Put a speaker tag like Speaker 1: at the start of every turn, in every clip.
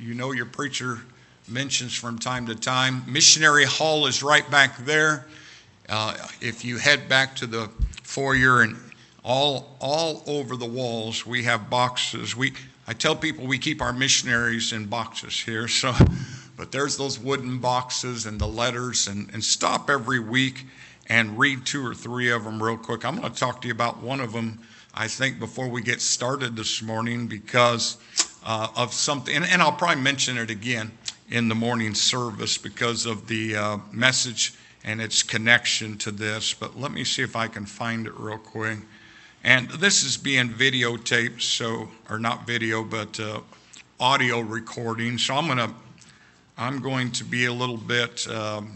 Speaker 1: you know your preacher mentions from time to time. Missionary Hall is right back there. If you head back to the foyer, and all over the walls we have boxes. I tell people we keep our missionaries in boxes here, but there's those wooden boxes and the letters, and stop every week and read 2 or 3 of them real quick. I'm going to talk to you about one of them, I think, before we get started this morning, because of something, and I'll probably mention it again in the morning service because of the message and its connection to this. But let me see if I can find it real quick. And this is being videotaped, or not video, but audio recording. So I'm going to be a little bit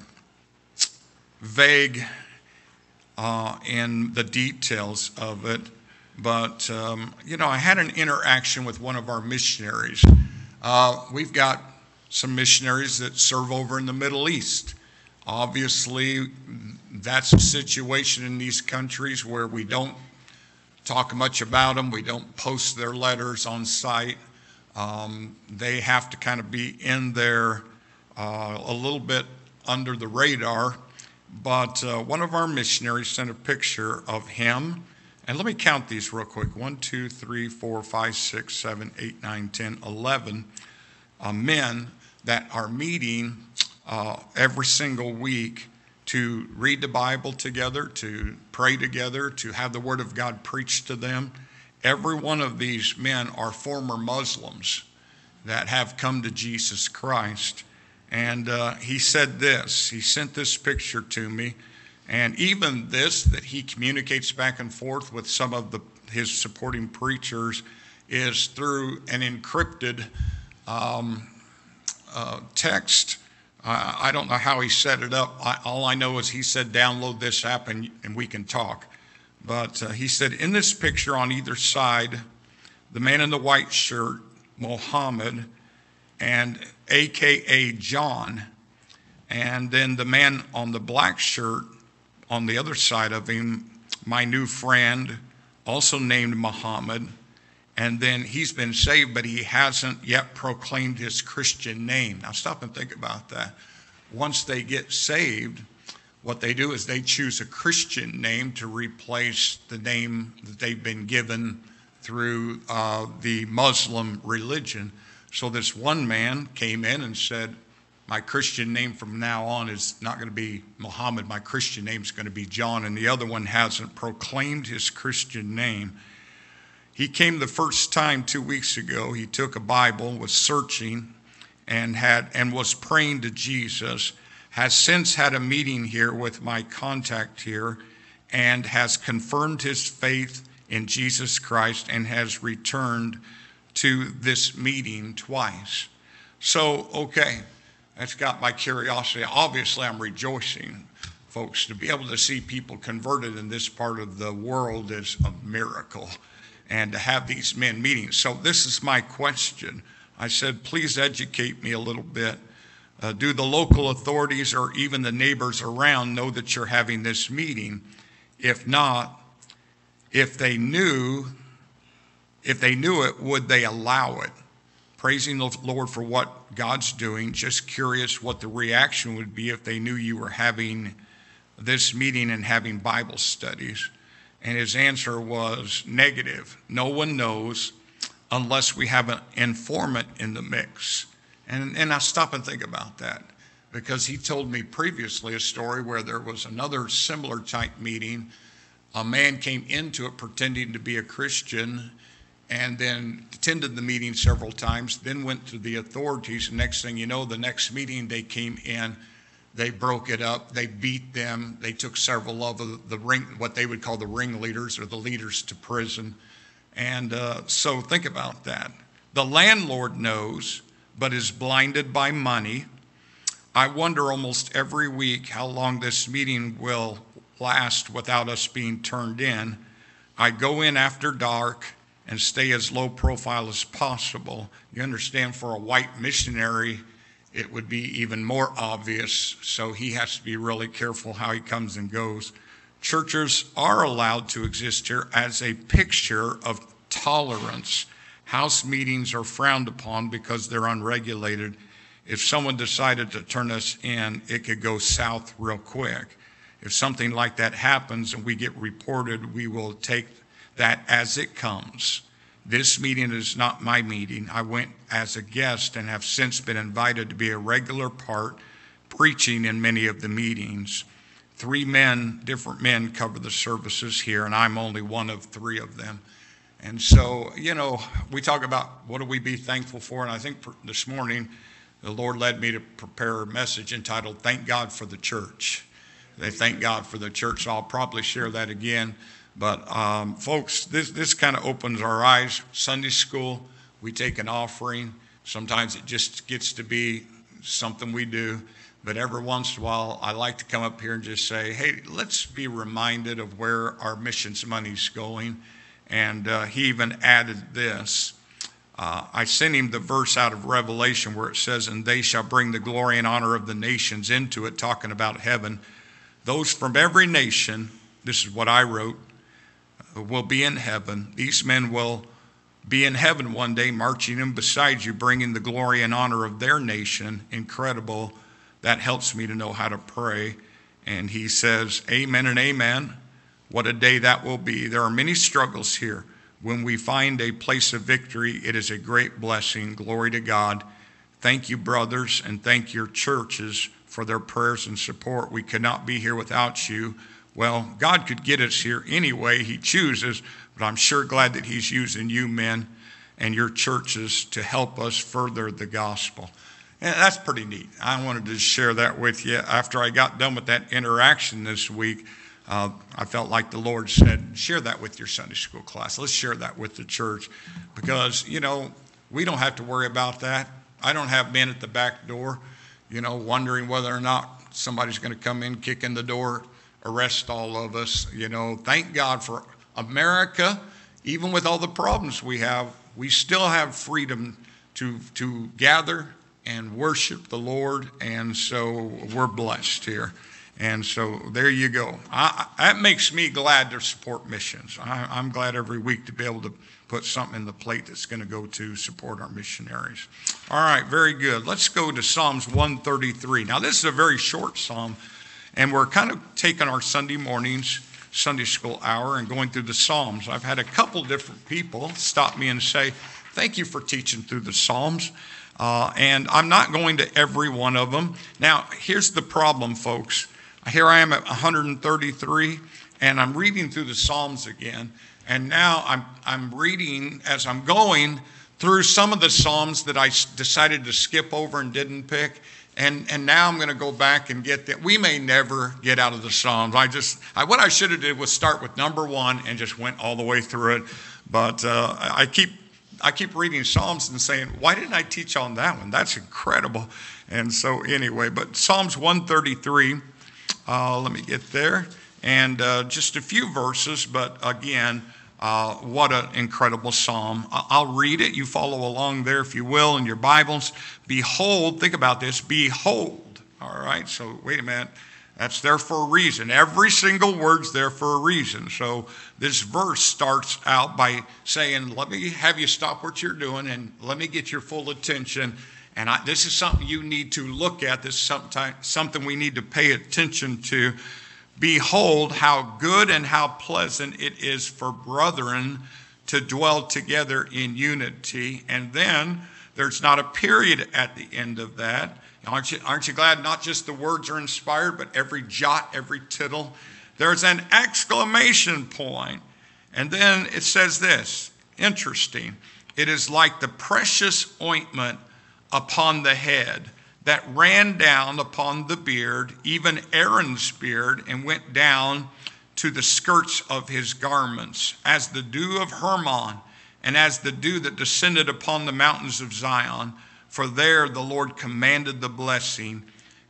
Speaker 1: vague in the details of it. But, I had an interaction with one of our missionaries. We've got some missionaries that serve over in the Middle East. Obviously, that's a situation in these countries where we don't talk much about them. We don't post their letters on site. They have to kind of be in there a little bit under the radar. But one of our missionaries sent a picture of him. And let me count these real quick. 1, 2, 3, 4, 5, 6, 7, 8, 9, 10, 11 men that are meeting every single week to read the Bible together, to pray together, to have the Word of God preached to them. Every one of these men are former Muslims that have come to Jesus Christ. And he said this. He sent this picture to me. And even this, that he communicates back and forth with some of his supporting preachers, is through an encrypted text. I don't know how he set it up. All I know is he said, download this app and we can talk. But he said, in this picture on either side, the man in the white shirt, Muhammad, and AKA John, and then the man on the black shirt, on the other side of him, my new friend, also named Muhammad, and then he's been saved, but he hasn't yet proclaimed his Christian name. Now stop and think about that. Once they get saved, what they do is they choose a Christian name to replace the name that they've been given through the Muslim religion. So this one man came in and said, my Christian name from now on is not going to be Muhammad. My Christian name is going to be John. And the other one hasn't proclaimed his Christian name. He came the first time 2 weeks ago. He took a Bible, was searching, and was praying to Jesus. Has since had a meeting here with my contact here, and has confirmed his faith in Jesus Christ, and has returned to this meeting twice. So, okay. That's got my curiosity. Obviously, I'm rejoicing, folks. To be able to see people converted in this part of the world is a miracle. And to have these men meeting. So this is my question. I said, please educate me a little bit. Do the local authorities or even the neighbors around know that you're having this meeting? If not, if they knew it, would they allow it? Praising the Lord for what God's doing. Just curious what the reaction would be if they knew you were having this meeting and having Bible studies. And his answer was negative. No one knows unless we have an informant in the mix. And I stop and think about that, because he told me previously a story where there was another similar type meeting. A man came into it pretending to be a Christian, and then attended the meeting several times, then went to the authorities. And next thing you know, the next meeting they came in, they broke it up, they beat them, they took several of what they would call the ringleaders or the leaders to prison. And so think about that. The landlord knows, but is blinded by money. I wonder almost every week how long this meeting will last without us being turned in. I go in after dark and stay as low profile as possible. You understand, for a white missionary, it would be even more obvious, so he has to be really careful how he comes and goes. Churches are allowed to exist here as a picture of tolerance. House meetings are frowned upon because they're unregulated. If someone decided to turn us in, it could go south real quick. If something like that happens and we get reported, we will take that as it comes. This meeting is not my meeting. I went as a guest and have since been invited to be a regular part, preaching in many of the meetings. 3 men, different men, cover the services here, and I'm only one of 3 of them. And so, we talk about what do we be thankful for, and I think this morning the Lord led me to prepare a message entitled, Thank God for the Church. They thank God for the church, so I'll probably share that again. But folks, this kind of opens our eyes. Sunday school, we take an offering. Sometimes it just gets to be something we do. But every once in a while, I like to come up here and just say, hey, let's be reminded of where our missions money's going. And he even added this. I sent him the verse out of Revelation where it says, and they shall bring the glory and honor of the nations into it, talking about heaven. Those from every nation, this is what I wrote, will be in heaven. These men will be in heaven one day, marching in beside you, bringing the glory and honor of their nation. Incredible. That helps me to know how to pray. And he says, amen and amen. What a day that will be. There are many struggles here. When we find a place of victory, it is a great blessing. Glory to God. Thank you, brothers, and thank your churches for their prayers and support. We could not be here without you. Well, God could get us here anyway. He chooses, but I'm sure glad that he's using you men and your churches to help us further the gospel. And that's pretty neat. I wanted to share that with you. After I got done with that interaction this week, I felt like the Lord said, share that with your Sunday school class. Let's share that with the church because, we don't have to worry about that. I don't have men at the back door, wondering whether or not somebody's going to come in, kick in the door, arrest all of us. Thank God for America. Even with all the problems we have, we still have freedom to gather and worship the Lord. And so we're blessed here. And so there you go. That makes me glad to support missions. I'm glad every week to be able to put something in the plate that's going to go to support our missionaries. All right, very good. Let's go to Psalms 133. Now, this is a very short psalm. And we're kind of taking our Sunday mornings, Sunday school hour, and going through the Psalms. I've had a couple different people stop me and say, thank you for teaching through the Psalms. And I'm not going to every one of them. Now, here's the problem, folks. Here I am at 133, and I'm reading through the Psalms again. And now I'm reading, as I'm going through some of the Psalms that I decided to skip over and didn't pick. And now I'm going to go back and get that. We may never get out of the Psalms. What I should have did was start with number 1 and just went all the way through it. But I keep reading Psalms and saying, why didn't I teach on that one? That's incredible. And so anyway, but Psalms 133, let me get there. And just a few verses, but again, what an incredible psalm. I'll read it. You follow along there, if you will, in your Bibles. Behold, think about this. Behold. All right, so wait a minute. That's there for a reason. Every single word's there for a reason. So this verse starts out by saying, let me have you stop what you're doing and let me get your full attention. And this is something you need to look at. This is something we need to pay attention to. Behold, how good and how pleasant it is for brethren to dwell together in unity. And then there's not a period at the end of that. Aren't you glad not just the words are inspired, but every jot, every tittle? There's an exclamation point. And then it says this, interesting. It is like the precious ointment upon the head that ran down upon the beard, even Aaron's beard, and went down to the skirts of his garments, as the dew of Hermon, and as the dew that descended upon the mountains of Zion. For there the Lord commanded the blessing,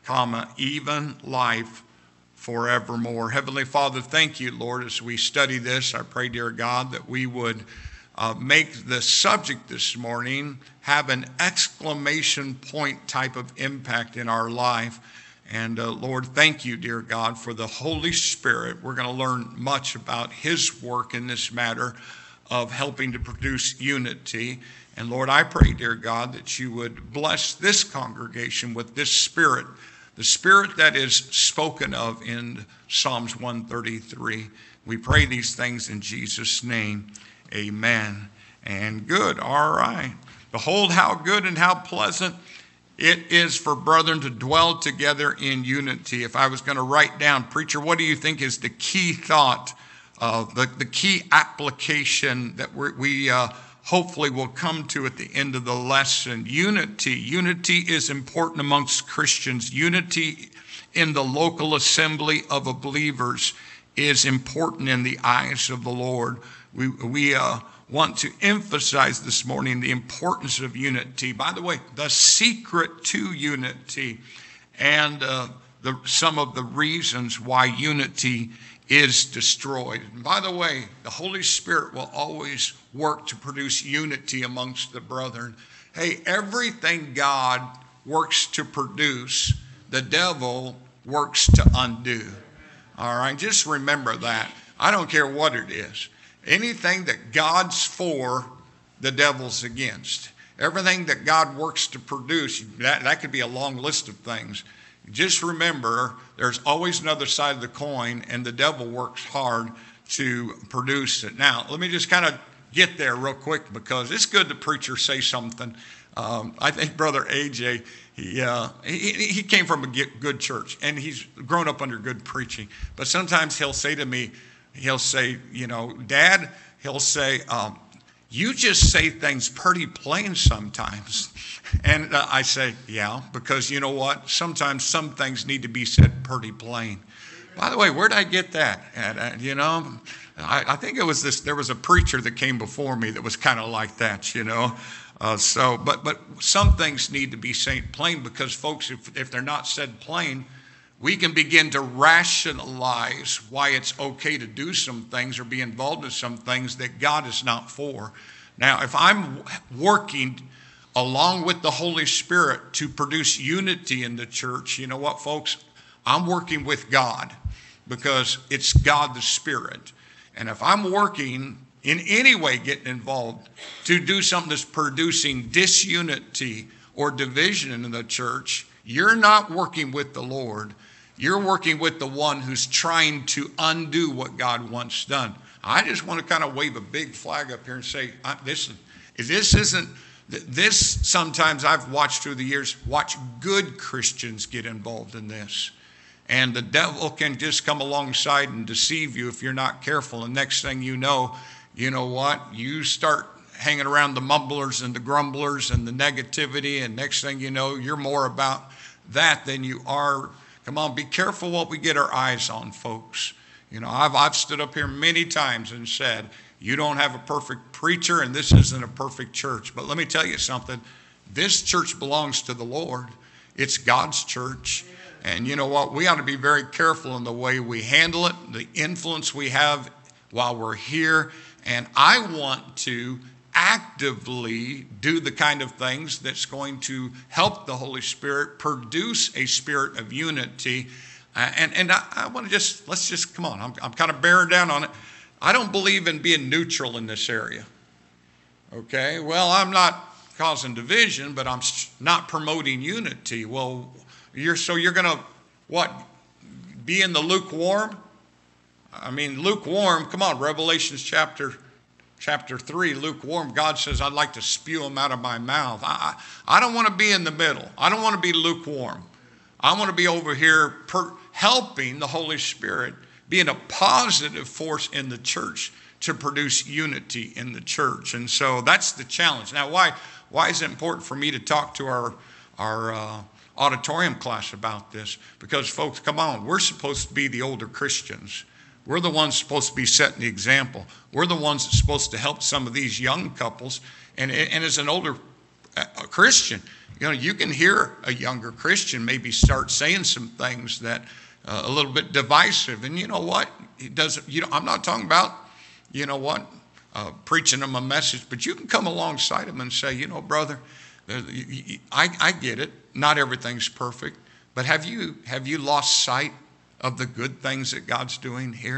Speaker 1: even life forevermore. Heavenly Father, thank you, Lord, as we study this. I pray, dear God, that we would make the subject this morning have an exclamation point type of impact in our life. And Lord, thank you, dear God, for the Holy Spirit. We're going to learn much about his work in this matter of helping to produce unity. And Lord, I pray, dear God, that you would bless this congregation with this spirit, the spirit that is spoken of in Psalms 133. We pray these things in Jesus' name. Amen. And good. All right. Behold, how good and how pleasant it is for brethren to dwell together in unity. If I was going to write down, preacher, what do you think is the key thought, the key application that we hopefully will come to at the end of the lesson? Unity. Unity is important amongst Christians. Unity in the local assembly of believers is important in the eyes of the Lord. We want to emphasize this morning the importance of unity. By the way, the secret to unity and some of the reasons why unity is destroyed. And by the way, the Holy Spirit will always work to produce unity amongst the brethren. Hey, everything God works to produce, the devil works to undo. All right, just remember that. I don't care what it is. Anything that God's for, the devil's against. Everything that God works to produce, that could be a long list of things. Just remember, there's always another side of the coin, and the devil works hard to produce it. Now, let me just kind of get there real quick, because it's good the preacher say something. I think Brother AJ, he came from a good church, and he's grown up under good preaching. But sometimes he'll say to me, Dad, he'll say, you just say things pretty plain sometimes. And I say, yeah, because you know what? Sometimes some things need to be said pretty plain. By the way, where'd I get that? I think it was there was a preacher that came before me that was kind of like that, But some things need to be said plain, because folks, if they're not said plain, we can begin to rationalize why it's okay to do some things or be involved in some things that God is not for. Now, if I'm working along with the Holy Spirit to produce unity in the church, you know what, folks? I'm working with God, because it's God the Spirit. And if I'm working in any way, getting involved to do something that's producing disunity or division in the church, you're not working with the Lord. You're working with the one who's trying to undo what God wants done. I just want to kind of wave a big flag up here and say, this sometimes I've watched through the years, watch good Christians get involved in this. And the devil can just come alongside and deceive you if you're not careful. And next thing you know what? You start hanging around the mumblers and the grumblers and the negativity. And next thing you know, you're more about that than you are. Come on, be careful what we get our eyes on, folks. I've stood up here many times and said, you don't have a perfect preacher and this isn't a perfect church. But let me tell you something. This church belongs to the Lord. It's God's church. And you know what? We ought to be very careful in the way we handle it, the influence we have while we're here. And I want to actively do the kind of things that's going to help the Holy Spirit produce a spirit of unity. And I want to let's just, come on, I'm kind of bearing down on it. I don't believe in being neutral in this area. Okay, well, I'm not causing division, but I'm not promoting unity. Well, you're going to, what, be in the lukewarm? I mean, lukewarm, come on, Revelations chapter 3, lukewarm, God says, I'd like to spew them out of my mouth. I don't want to be in the middle. I don't want to be lukewarm. I want to be over here helping the Holy Spirit, being a positive force in the church to produce unity in the church. And so that's the challenge. Now, why is it important for me to talk to our auditorium class about this? Because, folks, come on, we're supposed to be the older Christians. We're the ones supposed to be setting the example. We're the ones that's supposed to help some of these young couples. And as an older Christian, you can hear a younger Christian maybe start saying some things that a little bit divisive. And you know what? It doesn't. I'm not talking about, preaching them a message, but you can come alongside them and say, brother, I get it. Not everything's perfect, but have you lost sight of the good things that God's doing here?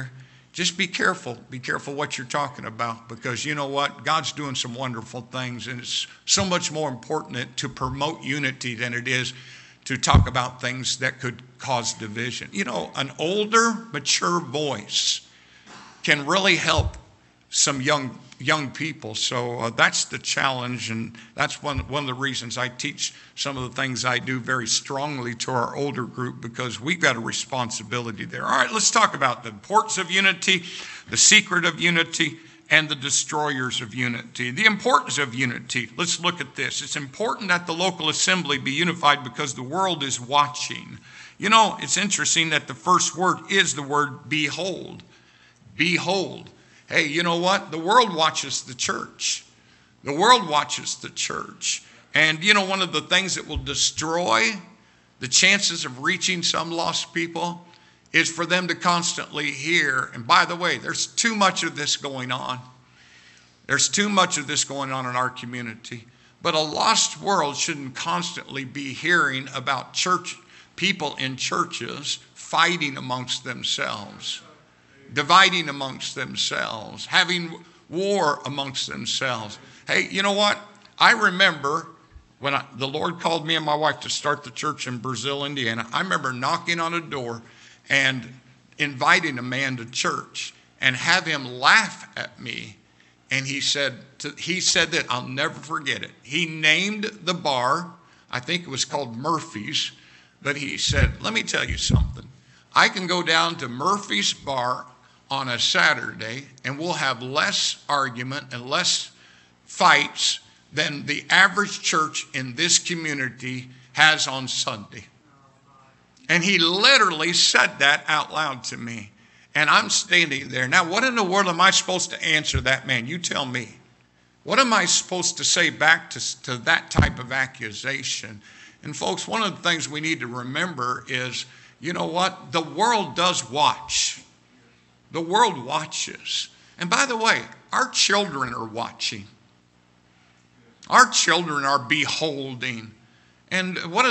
Speaker 1: just be careful. Be careful what you're talking about, because you know what? God's doing some wonderful things, and it's so much more important to promote unity than it is to talk about things that could cause division. You know, an older, mature voice can really help some young people. So that's the challenge, and that's one of the reasons I teach some of the things I do very strongly to our older group, because we've got a responsibility there. All right, let's talk about the importance of unity, the secret of unity, and the destroyers of unity. The importance of unity. Let's look at this. It's important that the local assembly be unified because the world is watching. You know, it's interesting that the first word is the word behold. Behold. Hey, you know what? The world watches the church. The world watches the church. And you know, one of the things that will destroy the chances of reaching some lost people is for them to constantly hear. And by the way, there's too much of this going on. There's too much of this going on in our community. But a lost world shouldn't constantly be hearing about church people in churches fighting amongst themselves, dividing amongst themselves, having war amongst themselves. Hey, you know what? I remember when the Lord called me and my wife to start the church in Brazil, Indiana. I remember knocking on a door and inviting a man to church and have him laugh at me. And he said that, I'll never forget it. He named the bar. I think it was called Murphy's. But he said, let me tell you something. I can go down to Murphy's bar on a Saturday, and we'll have less argument and less fights than the average church in this community has on Sunday. And he literally said that out loud to me. And I'm standing there. Now, what in the world am I supposed to answer that man? You tell me. What am I supposed to say back to that type of accusation? And folks, one of the things we need to remember is, you know what? The world does watch. The world watches. And by the way, our children are watching. Our children are beholding. And what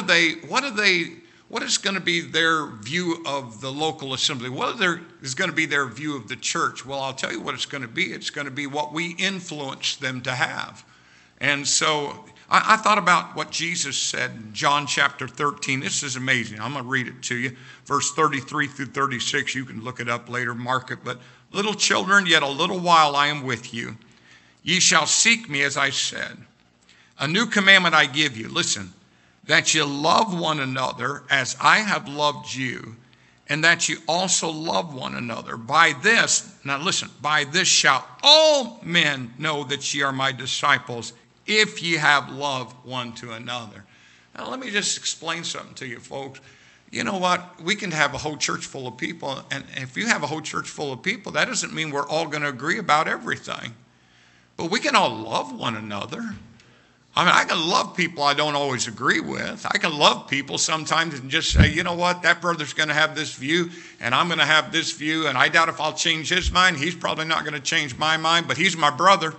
Speaker 1: is going to be their view of the local assembly? What is going to be their view of the church? Well, I'll tell you what it's going to be. It's going to be what we influence them to have. And so I thought about what Jesus said in John chapter 13. This is amazing. I'm going to read it to you. Verse 33 through 36. You can look it up later, mark it. But little children, yet a little while I am with you. Ye shall seek me, as I said. A new commandment I give you. Listen, that you love one another as I have loved you, and that you also love one another. By this, now listen, by this shall all men know that ye are my disciples, if ye have love one to another. Now let me just explain something to you, folks. You know what? We can have a whole church full of people, and if you have a whole church full of people, that doesn't mean we're all going to agree about everything. But we can all love one another. I mean, I can love people I don't always agree with. I can love people sometimes and just say, you know what, that brother's going to have this view, and I'm going to have this view, and I doubt if I'll change his mind. He's probably not going to change my mind, but he's my brother,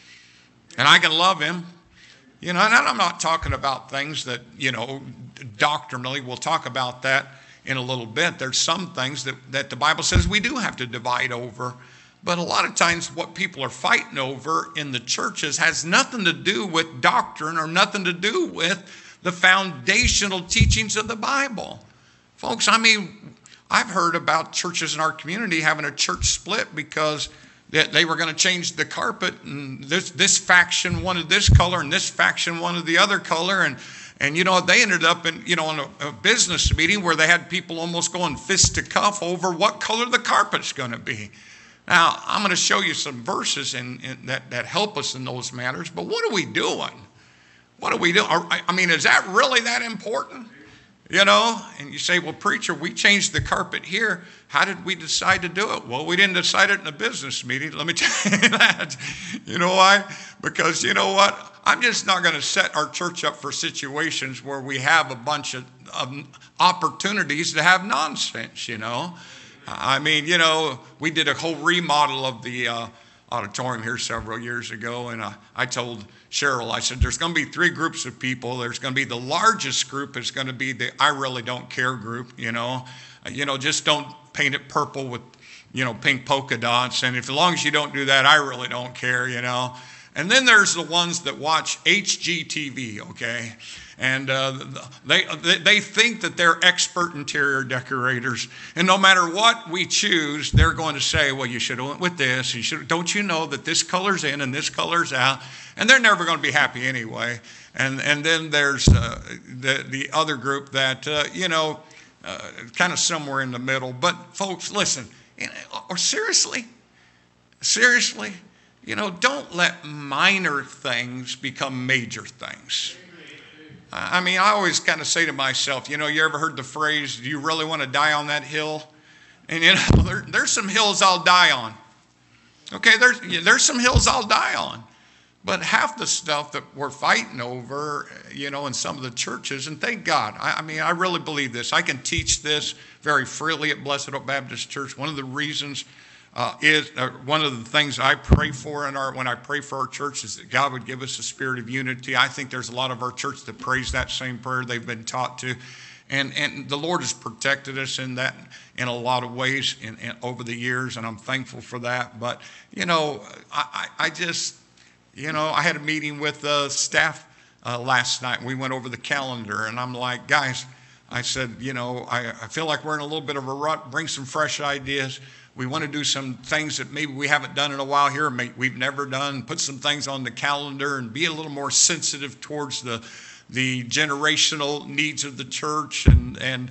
Speaker 1: and I can love him. You know, and I'm not talking about things that, you know, doctrinally. We'll talk about that in a little bit. There's some things that the Bible says we do have to divide over. But a lot of times what people are fighting over in the churches has nothing to do with doctrine or nothing to do with the foundational teachings of the Bible. Folks, I mean, I've heard about churches in our community having a church split because they were going to change the carpet, and this faction wanted this color and this faction wanted the other color. And you know, they ended up in a business meeting where they had people almost going fist to cuff over what color the carpet's going to be. Now, I'm going to show you some verses that help us in those matters, but what are we doing? What are we doing? I mean, is that really that important? You know, and you say, well, preacher, we changed the carpet here. How did we decide to do it? Well, we didn't decide it in a business meeting. Let me tell you that. You know why? Because you know what? I'm just not going to set our church up for situations where we have a bunch of opportunities to have nonsense, you know. I mean, you know, we did a whole remodel of the auditorium here several years ago, and I told Cheryl, I said, there's going to be 3 groups of people. There's going to be the largest group is going to be the I really don't care group, you know, just don't paint it purple with pink polka dots. And as long as you don't do that, I really don't care, And then there's the ones that watch HGTV, okay? And they think that they're expert interior decorators. And no matter what we choose, they're going to say, well, you should have went with this. Don't you know that this color's in and this color's out? And they're never going to be happy anyway. And then there's the other group that, kind of somewhere in the middle. But folks, listen, or seriously, don't let minor things become major things. I mean, I always kind of say to myself, you ever heard the phrase, do you really want to die on that hill? And, there's some hills I'll die on. Okay, there's some hills I'll die on. But half the stuff that we're fighting over, in some of the churches, and thank God, I really believe this. I can teach this very freely at Blessed Hope Baptist Church. One of the reasons one of the things I pray for when I pray for our church is that God would give us a spirit of unity. I think there's a lot of our church that prays that same prayer they've been taught to. And the Lord has protected us in that in a lot of ways over the years, and I'm thankful for that. But, I just, I had a meeting with the staff last night. We went over the calendar, and I'm like, guys, I said, I feel like we're in a little bit of a rut. Bring some fresh ideas. We want to do some things that maybe we haven't done in a while here, we've never done, put some things on the calendar and be a little more sensitive towards the generational needs of the church. And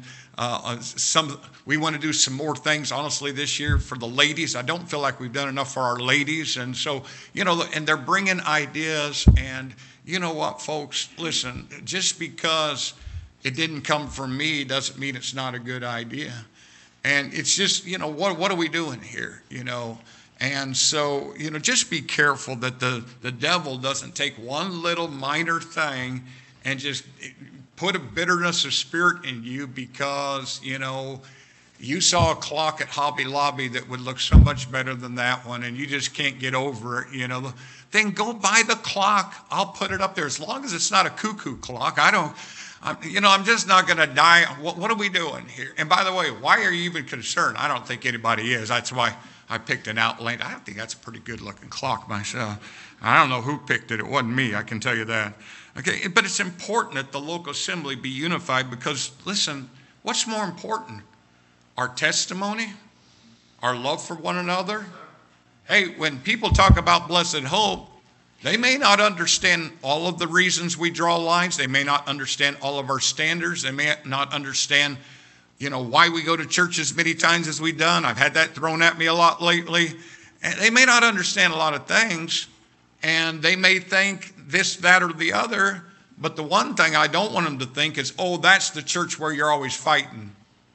Speaker 1: we want to do some more things, honestly, this year for the ladies. I don't feel like we've done enough for our ladies. And so, and they're bringing ideas. And you know what, folks, listen, just because it didn't come from me doesn't mean it's not a good idea. And it's just, what are we doing here, And so, just be careful that the devil doesn't take one little minor thing and just put a bitterness of spirit in you because, you saw a clock at Hobby Lobby that would look so much better than that one and you just can't get over it, Then go buy the clock. I'll put it up there as long as it's not a cuckoo clock. I'm just not going to die. What are we doing here? And by the way, why are you even concerned? I don't think anybody is. That's why I picked an Outland. I think that's a pretty good looking clock myself. I don't know who picked it. It wasn't me. I can tell you that. Okay, but it's important that the local assembly be unified because, listen, what's more important? Our testimony? Our love for one another? Hey, when people talk about Blessed Hope, they may not understand all of the reasons we draw lines. They may not understand all of our standards. They may not understand, why we go to church as many times as we've done. I've had that thrown at me a lot lately. And they may not understand a lot of things. And they may think this, that, or the other. But the one thing I don't want them to think is, oh, that's the church where you're always fighting.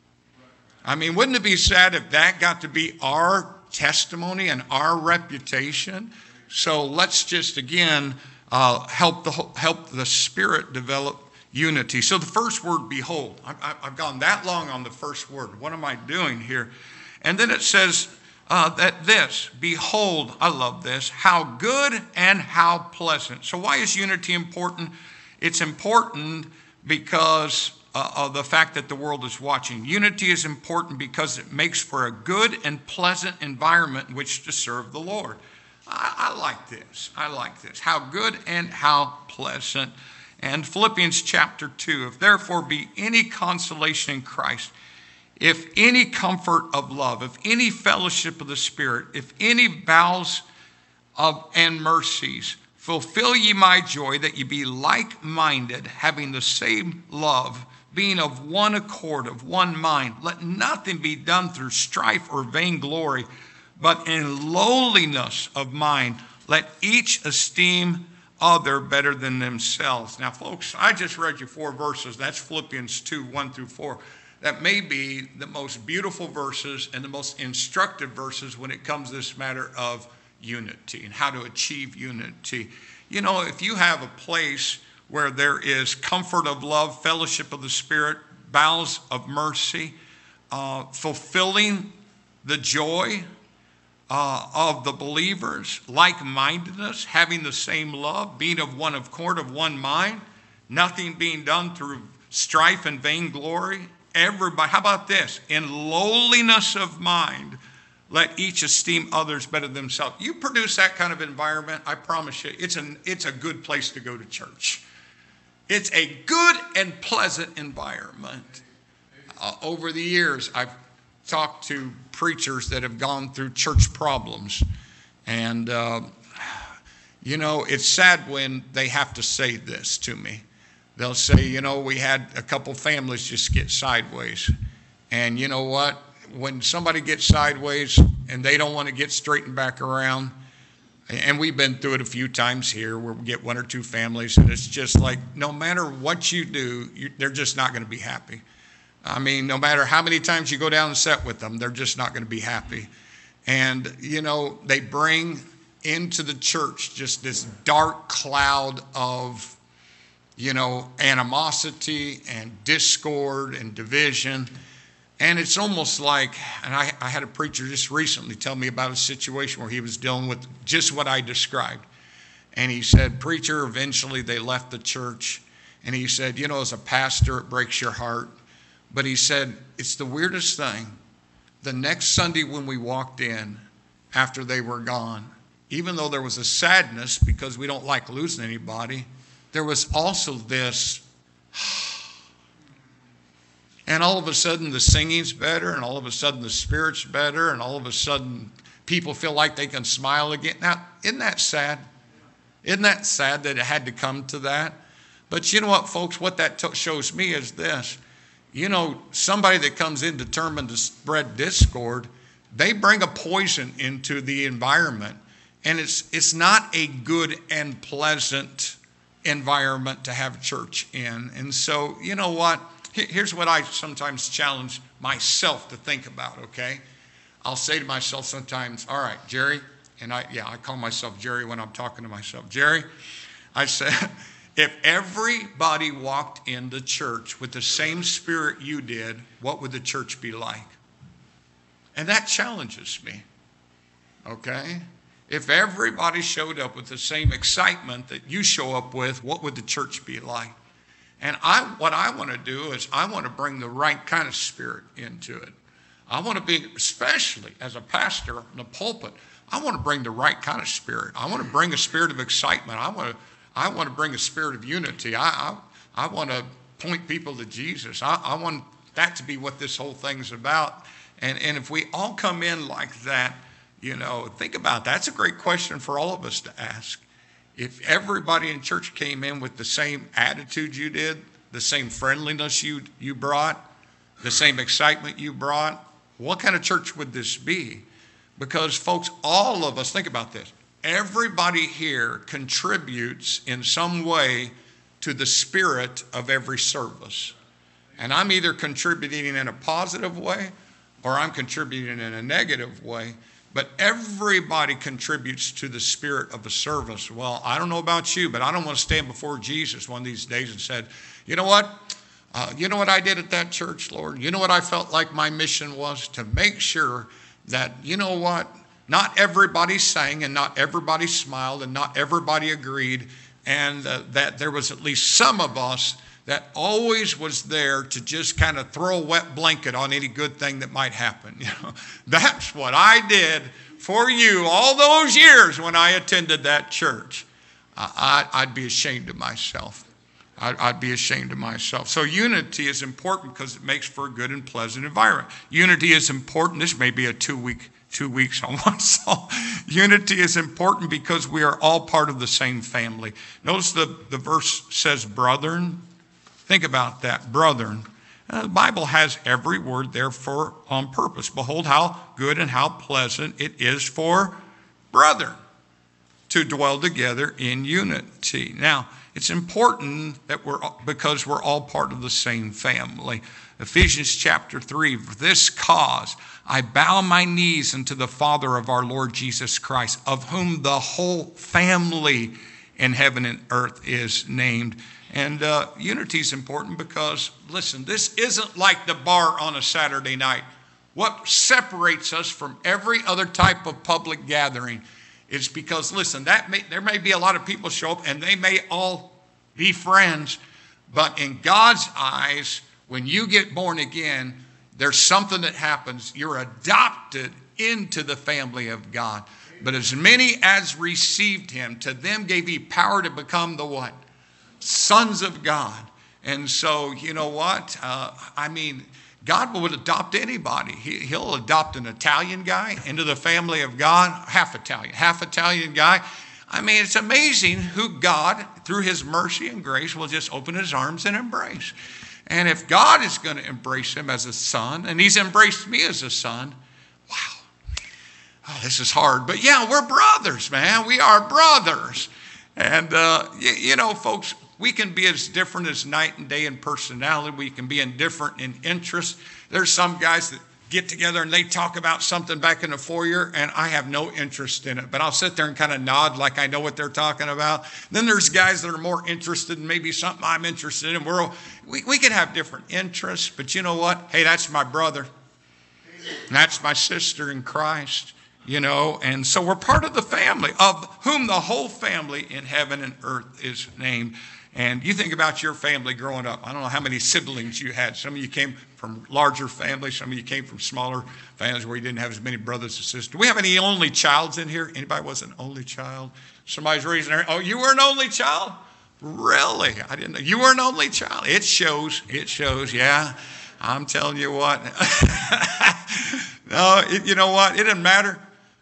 Speaker 1: I mean, wouldn't it be sad if that got to be our testimony and our reputation? So let's just, again, help the Spirit develop unity. So the first word, behold. I've gone that long on the first word. What am I doing here? And then it says that this, behold, I love this, how good and how pleasant. So why is unity important? It's important because of the fact that the world is watching. Unity is important because it makes for a good and pleasant environment in which to serve the Lord. I like this. I like this. How good and how pleasant. And Philippians chapter 2, if therefore be any consolation in Christ, if any comfort of love, if any fellowship of the Spirit, if any bowels and mercies, fulfill ye my joy, that ye be like-minded, having the same love, being of one accord, of one mind. Let nothing be done through strife or vainglory, but in lowliness of mind, let each esteem other better than themselves. Now, folks, I just read you 4 verses. That's Philippians 2, 1 through 4. That may be the most beautiful verses and the most instructive verses when it comes to this matter of unity and how to achieve unity. If you have a place where there is comfort of love, fellowship of the Spirit, bowels of mercy, fulfilling the joy of the believers, like-mindedness, having the same love, being of one accord, of one mind, nothing being done through strife and vainglory. Everybody, how about this? In lowliness of mind, let each esteem others better than themselves. You produce that kind of environment, I promise you, it's a good place to go to church. It's a good and pleasant environment. Over the years, I've talked to preachers that have gone through church problems. And, it's sad when they have to say this to me. They'll say, we had a couple families just get sideways. And you know what? When somebody gets sideways and they don't want to get straightened back around, and we've been through it a few times here where we get one or two families, and it's just like no matter what you do, they're just not going to be happy. I mean, no matter how many times you go down and sit with them, they're just not going to be happy. And, they bring into the church just this dark cloud of, animosity and discord and division. And it's almost like, and I had a preacher just recently tell me about a situation where he was dealing with just what I described. And he said, preacher, eventually they left the church. And he said, as a pastor, it breaks your heart. But he said, it's the weirdest thing. The next Sunday when we walked in, after they were gone, even though there was a sadness because we don't like losing anybody, there was also this, and all of a sudden the singing's better, and all of a sudden the spirit's better, and all of a sudden people feel like they can smile again. Now, isn't that sad? Isn't that sad that it had to come to that? But you know what, folks, what that shows me is this. Somebody that comes in determined to spread discord, they bring a poison into the environment. And it's not a good and pleasant environment to have church in. And so, you know what? Here's what I sometimes challenge myself to think about, okay? I'll say to myself sometimes, all right, Jerry, and I call myself Jerry when I'm talking to myself. Jerry, I say, if everybody walked into church with the same spirit you did, what would the church be like? And that challenges me, okay? If everybody showed up with the same excitement that you show up with, what would the church be like? And what I want to do is I want to bring the right kind of spirit into it. I want to be, especially as a pastor in the pulpit, I want to bring the right kind of spirit. I want to bring a spirit of excitement. I want to bring a spirit of unity. I want to point people to Jesus. I want that to be what this whole thing's about. And if we all come in like that, think about that. That's a great question for all of us to ask. If everybody in church came in with the same attitude you did, the same friendliness you brought, the same excitement you brought, what kind of church would this be? Because, folks, all of us, think about this. Everybody here contributes in some way to the spirit of every service. And I'm either contributing in a positive way or I'm contributing in a negative way. But everybody contributes to the spirit of the service. Well, I don't know about you, but I don't want to stand before Jesus one of these days and said, you know what? You know what I did at that church, Lord? You know what I felt like my mission was? To make sure that, you know what? Not everybody sang and not everybody smiled and not everybody agreed. And that there was at least some of us that always was there to just kind of throw a wet blanket on any good thing that might happen. That's what I did for you all those years when I attended that church. I'd be ashamed of myself. I'd be ashamed of myself. So unity is important because it makes for a good and pleasant environment. Unity is important. This may be a 2 weeks on one song. Unity is important because we are all part of the same family. Notice the verse says, brethren. Think about that, brethren. The Bible has every word there on purpose. Behold how good and how pleasant it is for brethren to dwell together in unity. Now, it's important that because we're all part of the same family. Ephesians chapter 3, for this cause I bow my knees unto the Father of our Lord Jesus Christ, of whom the whole family in heaven and earth is named. And unity is important because, listen, this isn't like the bar on a Saturday night. What separates us from every other type of public gathering is because, listen, there may be a lot of people show up and they may all be friends, but in God's eyes, when you get born again, there's something that happens. You're adopted into the family of God. But as many as received him, to them gave he power to become the what? Sons of God. And so, you know what? God would adopt anybody. He'll adopt an Italian guy into the family of God, half Italian guy. It's amazing who God, through his mercy and grace, will just open his arms and embrace. And if God is going to embrace him as a son, and he's embraced me as a son, wow. Oh, this is hard. But yeah, we're brothers, man. We are brothers. And, folks, we can be as different as night and day in personality. We can be indifferent in interest. There's some guys that get together and they talk about something back in the foyer, and I have no interest in it. But I'll sit there and kind of nod like I know what they're talking about. Then there's guys that are more interested in maybe something I'm interested in. We can have different interests, but you know what? Hey, that's my brother. And that's my sister in Christ. And so we're part of the family, of whom the whole family in heaven and earth is named. And you think about your family growing up. I don't know how many siblings you had. Some of you came from larger families. Some of you came from smaller families where you didn't have as many brothers and sisters. Do we have any only childs in here? Anybody was an only child? Somebody's raising their hand. Oh, you were an only child? Really? I didn't know. You were an only child. It shows. Yeah. I'm telling you what. No, you know what? It didn't matter.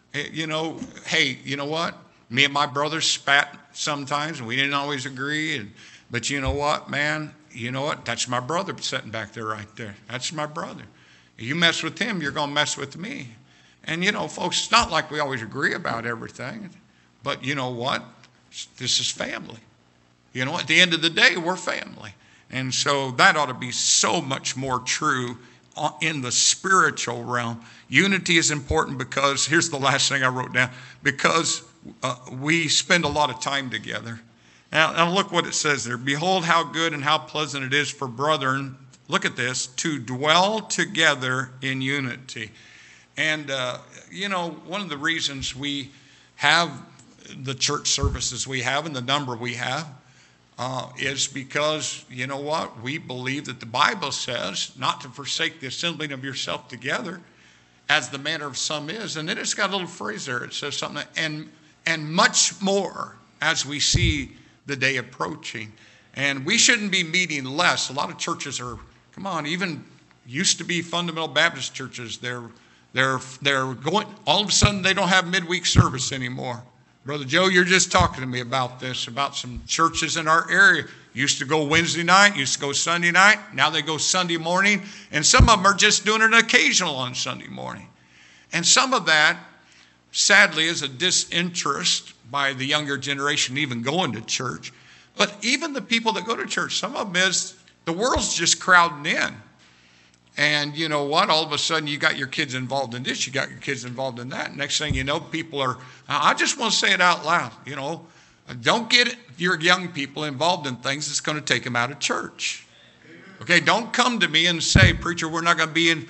Speaker 1: Hey, you know what? Me and my brothers spat sometimes, and we didn't always agree. But you know what, man? You know what? That's my brother sitting back there right there. That's my brother. If you mess with him, you're going to mess with me. And, folks, it's not like we always agree about everything. But you know what? This is family. At the end of the day, we're family. And so that ought to be so much more true in the spiritual realm. Unity is important because, here's the last thing I wrote down, because we spend a lot of time together. Now look what it says there. Behold how good and how pleasant it is for brethren, look at this, to dwell together in unity. And, one of the reasons we have the church services we have and the number we have is because, you know what, we believe that the Bible says not to forsake the assembling of yourself together as the manner of some is. And then it's got a little phrase there. It says something, and much more as we see the day approaching. And we shouldn't be meeting less. A lot of churches are, even used to be fundamental Baptist churches. They're going, all of a sudden they don't have midweek service anymore. Brother Joe, you're just talking to me about this, about some churches in our area. Used to go Wednesday night, used to go Sunday night. Now they go Sunday morning. And some of them are just doing it occasional on Sunday morning. And some of that, sadly, is a disinterest by the younger generation even going to church. But even the people that go to church, some of them is the world's just crowding in. And you know what? All of a sudden you got your kids involved in this, you got your kids involved in that. Next thing you know, people are, I just want to say it out loud, don't get your young people involved in things that's going to take them out of church. Okay, don't come to me and say, preacher, we're not going to be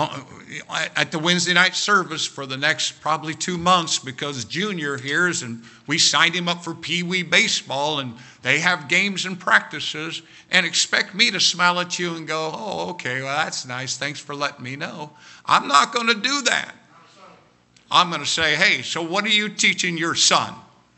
Speaker 1: at the Wednesday night service for the next probably 2 months because Junior here's and we signed him up for Pee Wee baseball and they have games and practices, and expect me to smile at you and go, oh, okay, well, that's nice. Thanks for letting me know. I'm not going to do that. I'm going to say, hey, so what are you teaching your son?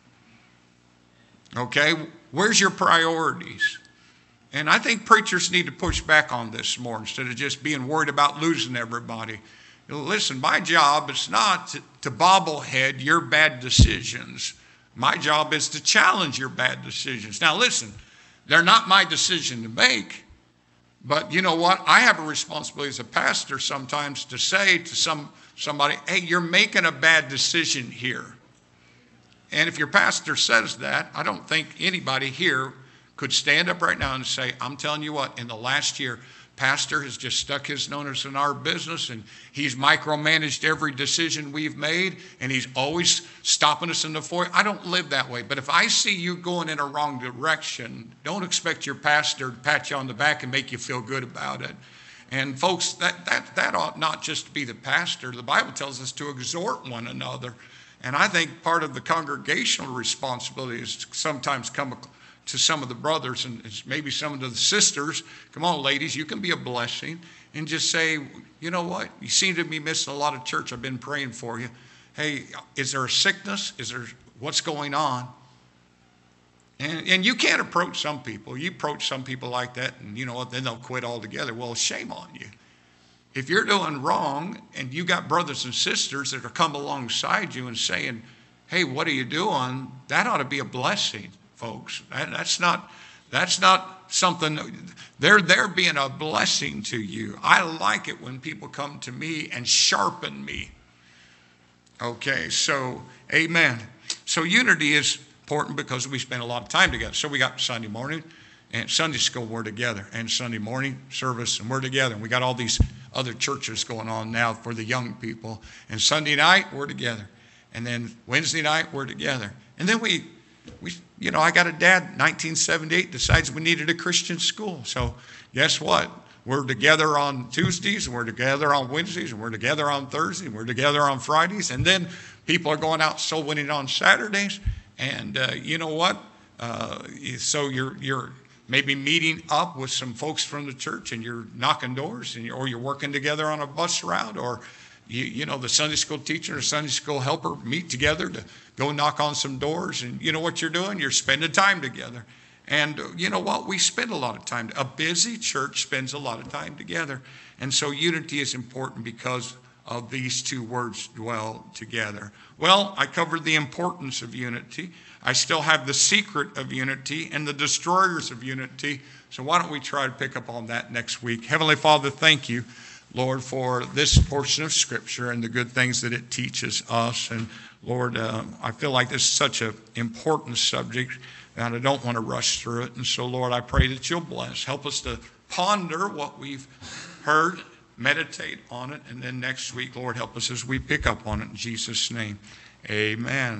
Speaker 1: Okay, where's your priorities? And I think preachers need to push back on this more instead of just being worried about losing everybody. Listen, my job is not to bobblehead your bad decisions. My job is to challenge your bad decisions. Now listen, they're not my decision to make, but you know what? I have a responsibility as a pastor sometimes to say to somebody, hey, you're making a bad decision here. And if your pastor says that, I don't think anybody here could stand up right now and say, I'm telling you what, in the last year, pastor has just stuck his nose in our business and he's micromanaged every decision we've made and he's always stopping us in the foyer. I don't live that way. But if I see you going in a wrong direction, don't expect your pastor to pat you on the back and make you feel good about it. And folks, that ought not just to be the pastor. The Bible tells us to exhort one another. And I think part of the congregational responsibility is to sometimes come to some of the brothers and maybe some of the sisters. Come on, ladies, you can be a blessing and just say, you know what? You seem to be missing a lot of church. I've been praying for you. Hey, is there a sickness? What's going on? And you can't approach some people. You approach some people like that, and you know what? Then they'll quit altogether. Well, shame on you. If you're doing wrong and you got brothers and sisters that are come alongside you and saying, hey, what are you doing? That ought to be a blessing, folks. That's not something, they're being a blessing to you. I like it when people come to me and sharpen me. Okay, so amen. So unity is important because we spend a lot of time together. So we got Sunday morning and Sunday school, we're together, and Sunday morning service, and we're together. And we got all these other churches going on now for the young people. And Sunday night, we're together. And then Wednesday night, we're together. And then we I got a dad, 1978, decides we needed a Christian school. So guess what? We're together on Tuesdays, and we're together on Wednesdays, and we're together on Thursdays, and we're together on Fridays. And then people are going out soul winning on Saturdays. And you know what? So you're maybe meeting up with some folks from the church, and you're knocking doors, or you're working together on a bus route, or the Sunday school teacher and Sunday school helper meet together to go knock on some doors. And you know what you're doing? You're spending time together. And you know what? We spend a lot of time. A busy church spends a lot of time together. And so unity is important because of these two words, dwell together. Well, I covered the importance of unity. I still have the secret of unity and the destroyers of unity. So why don't we try to pick up on that next week? Heavenly Father, thank you, Lord, for this portion of Scripture and the good things that it teaches us. And Lord, I feel like this is such an important subject, and I don't want to rush through it. And so, Lord, I pray that you'll bless. Help us to ponder what we've heard, meditate on it, and then next week, Lord, help us as we pick up on it in Jesus' name. Amen.